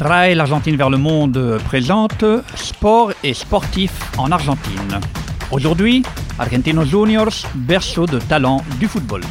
RAE, l'Argentine vers le monde présente Sport et sportifs en Argentine. Aujourd'hui, Argentinos Juniors, berceau de talent du football.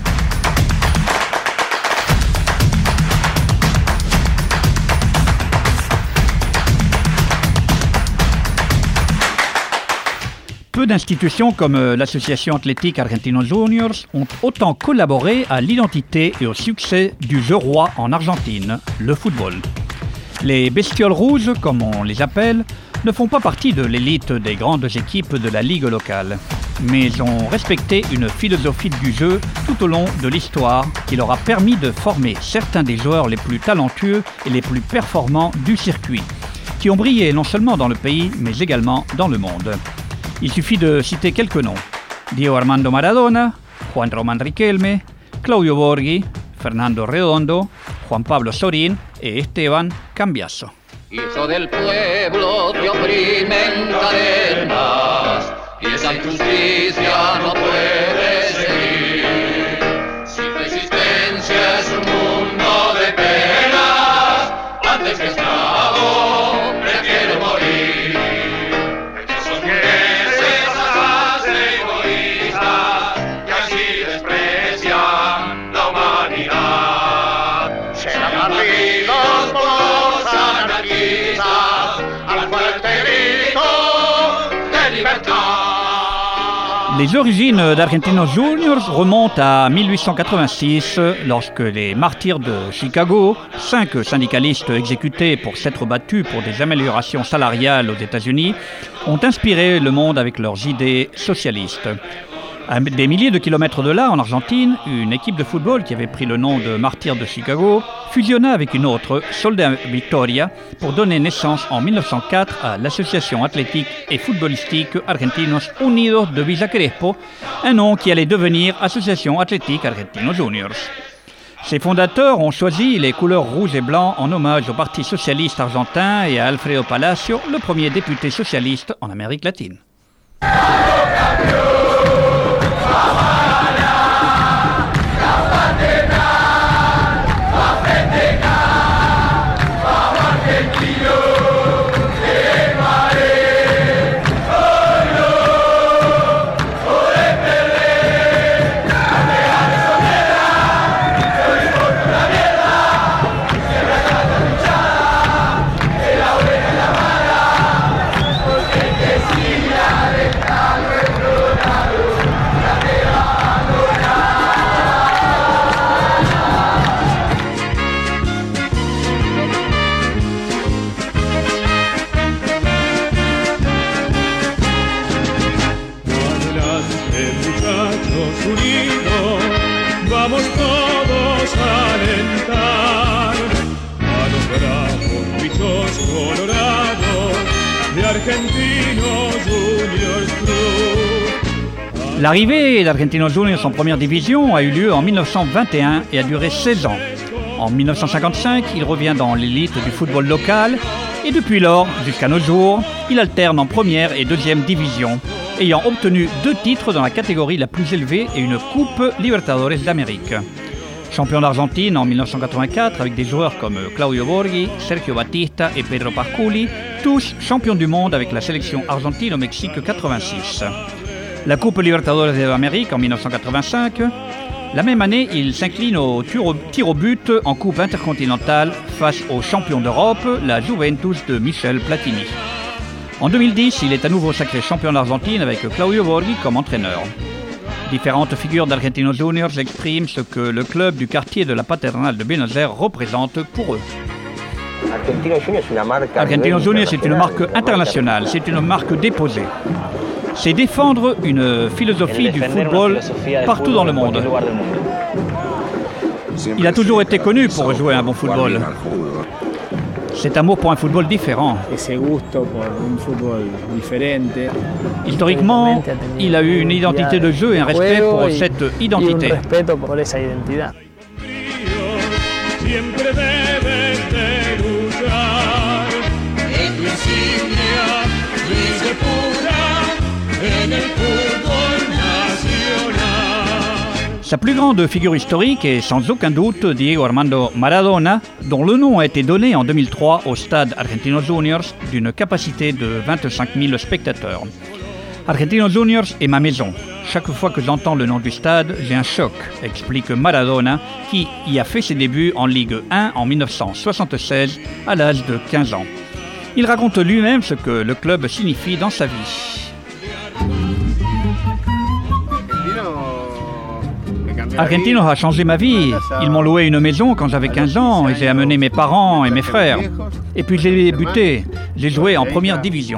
Peu d'institutions comme l'association athlétique Argentinos Juniors ont autant collaboré à l'identité et au succès du jeu roi en Argentine, le football. Les bestioles rouges, comme on les appelle, ne font pas partie de l'élite des grandes équipes de la ligue locale, mais ont respecté une philosophie du jeu tout au long de l'histoire qui leur a permis de former certains des joueurs les plus talentueux et les plus performants du circuit, qui ont brillé non seulement dans le pays, mais également dans le monde. Il suffit de citer quelques noms: Diego Armando Maradona, Juan Román Riquelme, Claudio Borghi, Fernando Redondo, Juan Pablo Sorín et Esteban Cambiaso. Hijo del pueblo te oprimen cadenas y esa injusticia no puede seguir. Si tu existencia es un mundo de penas, antes que esclavo prefiero morir. Esos burgueses asaz de egoístas que así desprecian la humanidad. Serán abatidos por los anarquistas al fuerte grito de libertad. Les origines d'Argentinos Juniors remontent à 1886, lorsque les martyrs de Chicago, 5 syndicalistes exécutés pour s'être battus pour des améliorations salariales aux États-Unis, ont inspiré le monde avec leurs idées socialistes. À des milliers de kilomètres de là, en Argentine, une équipe de football qui avait pris le nom de Martyrs de Chicago fusionna avec une autre, Soldat Victoria, pour donner naissance en 1904 à l'association athlétique et footballistique Argentinos Unidos de Villa Crespo, un nom qui allait devenir Association athlétique Argentinos Juniors. Ses fondateurs ont choisi les couleurs rouge et blanc en hommage au Parti socialiste argentin et à Alfredo Palacio, le premier député socialiste en Amérique latine. L'arrivée d'Argentinos Juniors en première division a eu lieu en 1921 et a duré 16 ans. En 1955, il revient dans l'élite du football local et depuis lors, jusqu'à nos jours, il alterne en première et deuxième division, ayant obtenu 2 titres dans la catégorie la plus élevée et une Coupe Libertadores d'Amérique. Champion d'Argentine en 1984 avec des joueurs comme Claudio Borghi, Sergio Batista et Pedro Pasculi, tous champions du monde avec la sélection argentine au Mexique 86. La Coupe Libertadores de l'Amérique en 1985. La même année, il s'incline au tir au but en Coupe intercontinentale face aux champions d'Europe, la Juventus de Michel Platini. En 2010, il est à nouveau sacré champion d'Argentine avec Claudio Borghi comme entraîneur. Différentes figures d'Argentinos Juniors expriment ce que le club du quartier de la Paternal de Buenos Aires représente pour eux. Argentinos Juniors est une marque internationale, c'est une marque déposée. C'est défendre une philosophie du football partout dans le monde. Il a toujours été connu pour jouer un bon football. Cet amour pour un football différent. Historiquement, il a eu une identité de jeu et un respect pour cette identité. Sa plus grande figure historique est sans aucun doute Diego Armando Maradona, dont le nom a été donné en 2003 au stade Argentinos Juniors d'une capacité de 25 000 spectateurs. Argentinos Juniors est ma maison. Chaque fois que j'entends le nom du stade, j'ai un choc, explique Maradona, qui y a fait ses débuts en Ligue 1 en 1976 à l'âge de 15 ans. Il raconte lui-même ce que le club signifie dans sa vie. Argentinos a changé ma vie. Ils m'ont loué une maison quand j'avais 15 ans et j'ai amené mes parents et mes frères. Et puis j'ai débuté. J'ai joué en première division.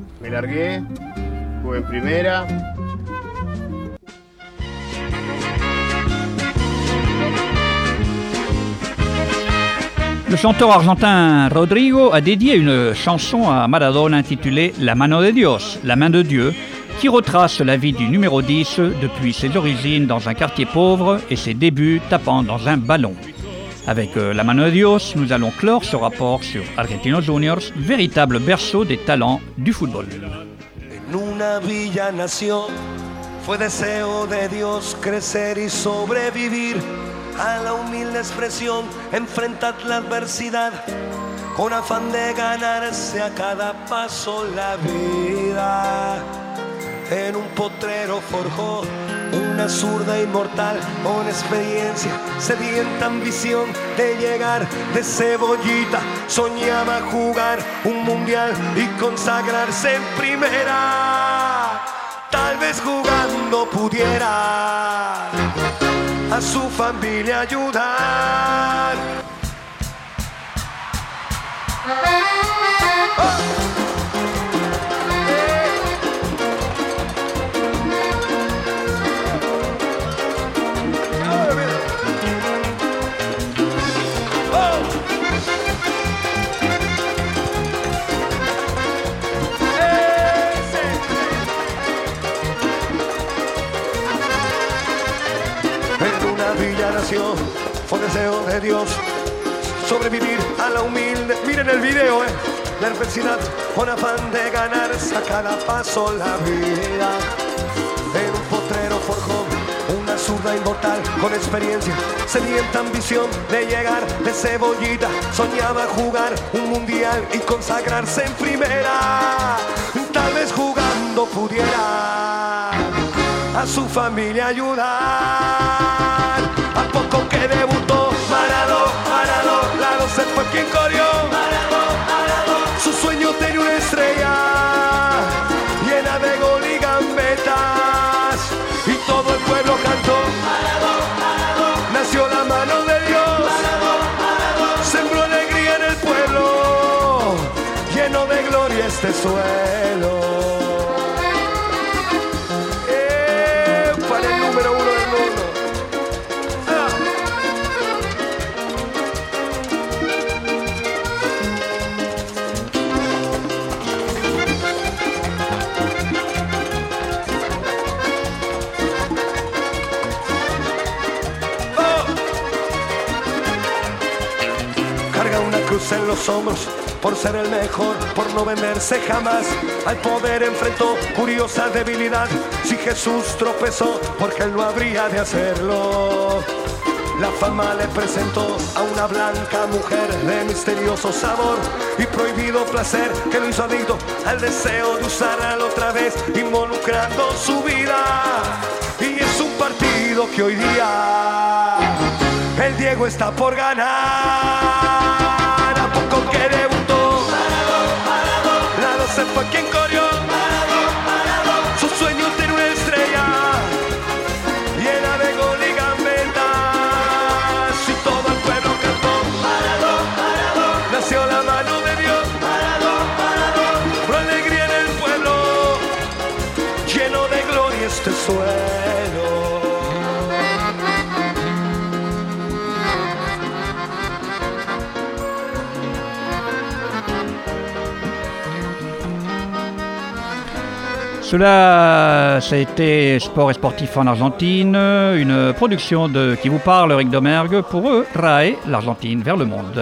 Le chanteur argentin Rodrigo a dédié une chanson à Maradona intitulée La mano de Dios, la main de Dieu, qui retrace la vie du numéro 10 depuis ses origines dans un quartier pauvre et ses débuts tapant dans un ballon. Avec La mano de Dios, nous allons clore ce rapport sur Argentinos Juniors, véritable berceau des talents du football. En una villa nació, fue deseo de Dios crecer y sobrevivir a la humilde expresión, enfrentar la adversidad con afán de ganarse a cada paso la vida. En un potrero forjó una zurda inmortal con experiencia, sedienta ambición de llegar de cebollita. Soñaba jugar un mundial y consagrarse en primera. Tal vez jugando pudiera a su familia ayudar. Nació, fue deseo de Dios sobrevivir a la humilde, miren el video, la adversidad con afán de ganarse a cada paso la vida. En un potrero forjó una zurda inmortal con experiencia, sedienta ambición de llegar de cebollita. Soñaba jugar un mundial y consagrarse en primera. Tal vez jugando pudiera a su familia ayudar. A poco que debutó Maradona se fue quien corrió. Su sueño tenía una estrella llena de gol y gambetas, y todo el pueblo cantó. Nació la mano de Dios, sembró alegría en el pueblo, lleno de gloria este suelo. Para el número 1 del mundo. En los hombros, por ser el mejor, por no venderse jamás. Al poder enfrentó curiosa debilidad. Si Jesús tropezó, porque él no habría de hacerlo. La fama le presentó a una blanca mujer de misterioso sabor y prohibido placer, que lo hizo adicto al deseo de usarla otra vez, involucrando su vida. Y es un partido que hoy día el Diego está por ganar. Que debutó Maradona se fue quien corrió. Su sueño tiene una estrella llena de gol y gambetas, y todo el pueblo cantó. Nació la mano de Dios, por alegría en el pueblo, lleno de gloria este suelo. Cela, ça a été Sport et Sportif en Argentine, une production de Qui vous parle, Eric Domergue, pour eux, RAE, l'Argentine vers le monde.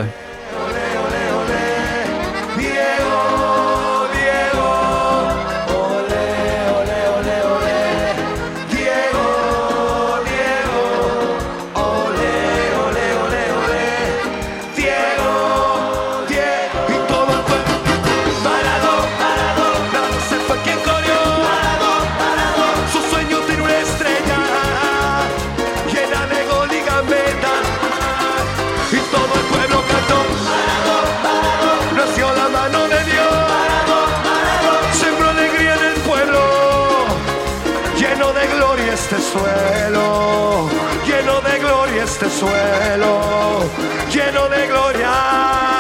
este suelo, lleno de gloria este suelo, lleno de gloria.